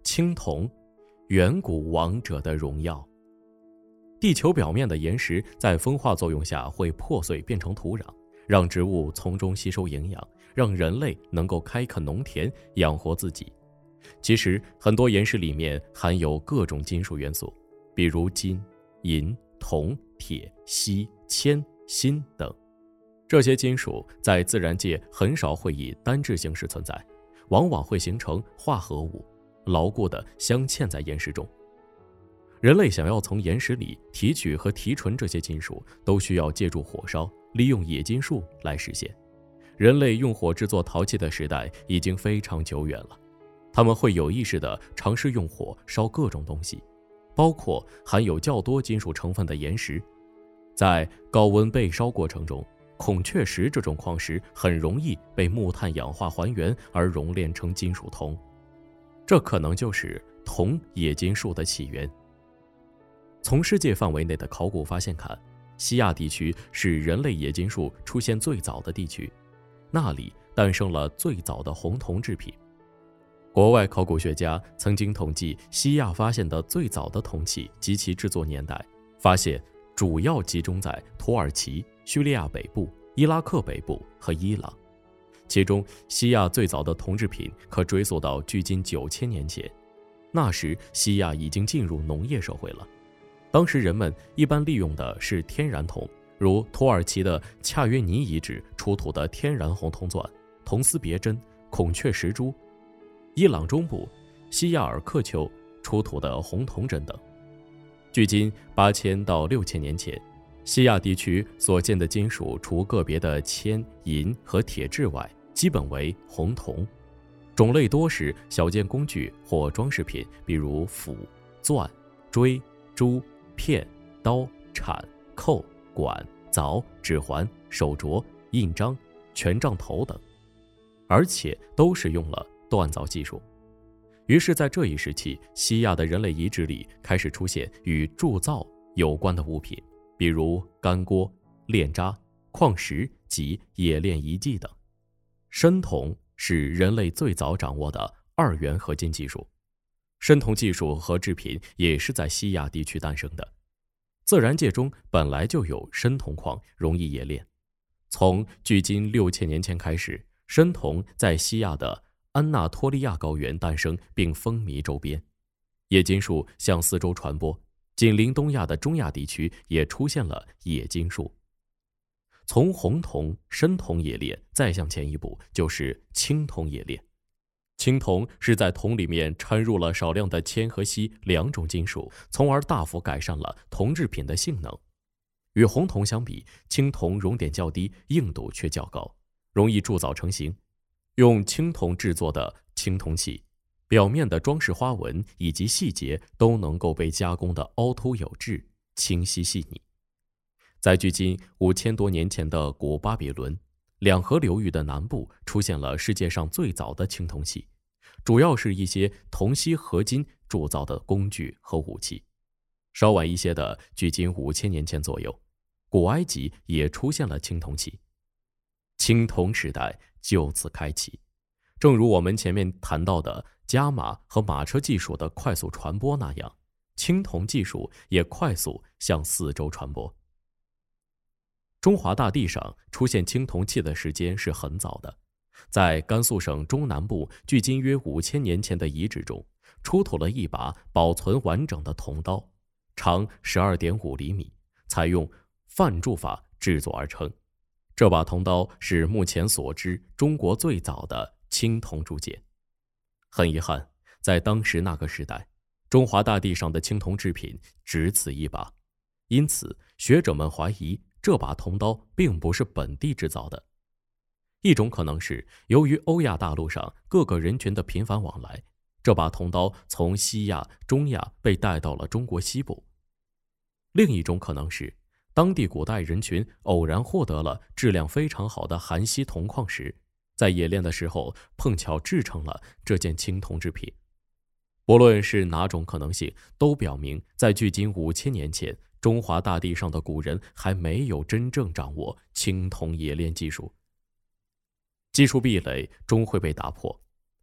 青铜，远古王者的荣耀。地球表面的岩石在风化作用下会破碎变成土壤，让植物从中吸收营养，让人类能够开垦农田，养活自己。其实很多岩石里面含有各种金属元素，比如金、银、铜、铁、锡、铅、锌等。这些金属在自然界很少会以单质形式存在，往往会形成化合物，牢固地镶嵌在岩石中。人类想要从岩石里提取和提纯这些金属，都需要借助火烧，利用冶金术来实现。人类用火制作陶器的时代已经非常久远了，他们会有意识地尝试用火烧各种东西，包括含有较多金属成分的岩石。在高温焙烧过程中，孔雀石这种矿石很容易被木炭氧化还原而熔炼成金属铜，这可能就是铜冶金术的起源。从世界范围内的考古发现看，西亚地区是人类冶金术出现最早的地区，那里诞生了最早的红铜制品。国外考古学家曾经统计西亚发现的最早的铜器及其制作年代，发现主要集中在土耳其、叙利亚北部、伊拉克北部和伊朗。其中西亚最早的铜制品可追溯到距今9000年前，那时西亚已经进入农业社会了。当时人们一般利用的是天然铜，如土耳其的恰约尼遗址出土的天然红铜钻、铜丝别针、孔雀石珠；伊朗中部西亚尔克丘出土的红铜针等。距今8000到6000年前，西亚地区所见的金属除个别的铅、银和铁质外，基本为红铜，种类多是小件工具或装饰品，比如斧、钻、锥、珠、片、刀、铲、扣、管、凿、指环、手镯、印章、权杖头等，而且都是用了锻造技术。于是在这一时期，西亚的人类遗址里开始出现与铸造有关的物品，比如干锅、炼渣、矿石及冶炼遗迹等。砷铜是人类最早掌握的2元合金技术，砷铜技术和制品也是在西亚地区诞生的。自然界中本来就有砷铜矿，容易冶炼。从距今6000年前开始，砷铜在西亚的安纳托利亚高原诞生并风靡周边，冶金术向四周传播，紧邻东亚的中亚地区也出现了冶金术。从红铜、砷铜冶炼再向前一步，就是青铜冶炼。青铜是在铜里面掺入了少量的铅和锡2种金属，从而大幅改善了铜制品的性能。与红铜相比，青铜熔点较低，硬度却较高，容易铸造成型。用青铜制作的青铜器，表面的装饰花纹以及细节都能够被加工的凹凸有致、清晰细腻。在距今5000多年前的古巴比伦，两河流域的南部出现了世界上最早的青铜器，主要是一些铜锡合金铸造的工具和武器。稍晚一些的距今5000年前左右，古埃及也出现了青铜器。青铜时代就此开启，正如我们前面谈到的加马和马车技术的快速传播那样，青铜技术也快速向四周传播。中华大地上出现青铜器的时间是很早的，在甘肃省中南部距今约5000年前的遗址中，出土了一把保存完整的铜刀，长12.5厘米，采用范铸法制作而成。这把铜刀是目前所知中国最早的青铜铸件。很遗憾，在当时那个时代，中华大地上的青铜制品只此一把，因此学者们怀疑这把铜刀并不是本地制造的。一种可能是由于欧亚大陆上各个人群的频繁往来，这把铜刀从西亚、中亚被带到了中国西部。另一种可能是当地古代人群偶然获得了质量非常好的含锡铜矿石，在冶炼的时候碰巧制成了这件青铜制品。不论是哪种可能性，都表明在距今5000年前，中华大地上的古人还没有真正掌握青铜冶炼技术。技术壁垒终会被打破，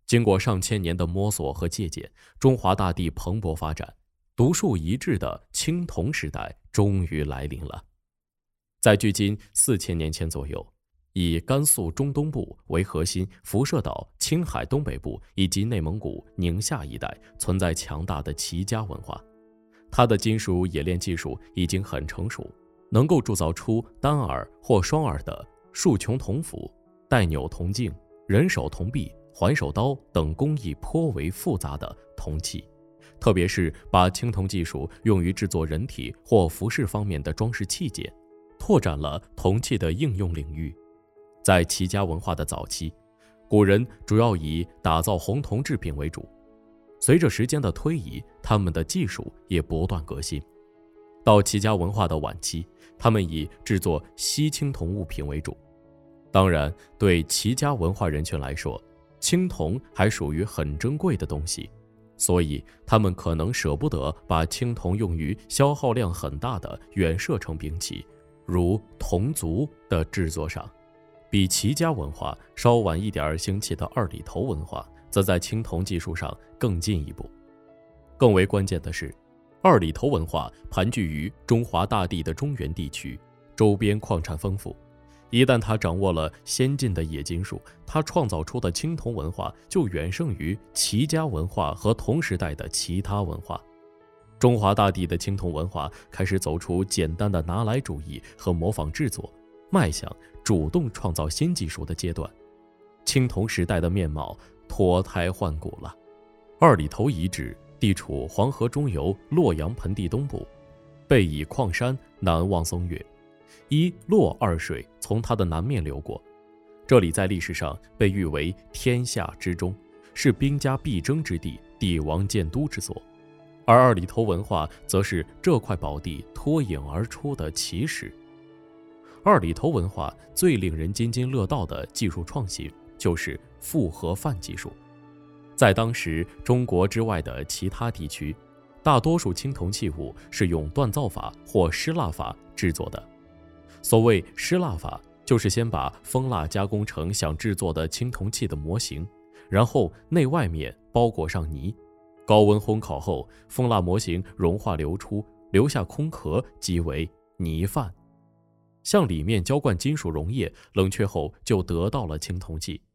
经过上千年的摸索和借鉴，中华大地蓬勃发展，独树一帜的青铜时代终于来临了。在距今4000年前左右，以甘肃中东部为核心，辐射到青海东北部以及内蒙古、宁夏一带，存在强大的齐家文化。它的金属冶炼技术已经很成熟，能够铸造出单耳或双耳的竖穹铜斧、带钮铜镜、人手铜臂、环手刀等工艺颇为复杂的铜器，特别是把青铜技术用于制作人体或服饰方面的装饰器件，拓展了铜器的应用领域。在齐家文化的早期，古人主要以打造红铜制品为主，随着时间的推移，他们的技术也不断革新。到齐家文化的晚期，他们以制作稀青铜物品为主。当然，对齐家文化人群来说，青铜还属于很珍贵的东西，所以他们可能舍不得把青铜用于消耗量很大的远射程兵器，如铜族的制作上。比齐家文化稍晚一点兴起的二里头文化，则在青铜技术上更进一步。更为关键的是，二里头文化盘踞于中华大地的中原地区，周边矿产丰富。一旦他掌握了先进的冶金术，他创造出的青铜文化就远胜于齐家文化和同时代的其他文化。中华大地的青铜文化开始走出简单的拿来主义和模仿制作，迈向主动创造新技术的阶段。青铜时代的面貌脱胎换骨了。二里头遗址地处黄河中游洛阳盆地东部，背倚矿山，南望松岳，依洛二水从它的南面流过。这里在历史上被誉为天下之中，是兵家必争之地，帝王建都之所。而二里头文化则是这块宝地脱颖而出的奇石。二里头文化最令人津津乐道的技术创新，就是复合范技术。在当时中国之外的其他地区，大多数青铜器物是用锻造法或失蜡法制作的。所谓失蜡法，就是先把蜂蜡加工成想制作的青铜器的模型，然后内外面包裹上泥，高温烘烤后，蜂蜡模型融化流出，留下空壳，即为泥范。向里面浇灌金属溶液，冷却后就得到了青铜器。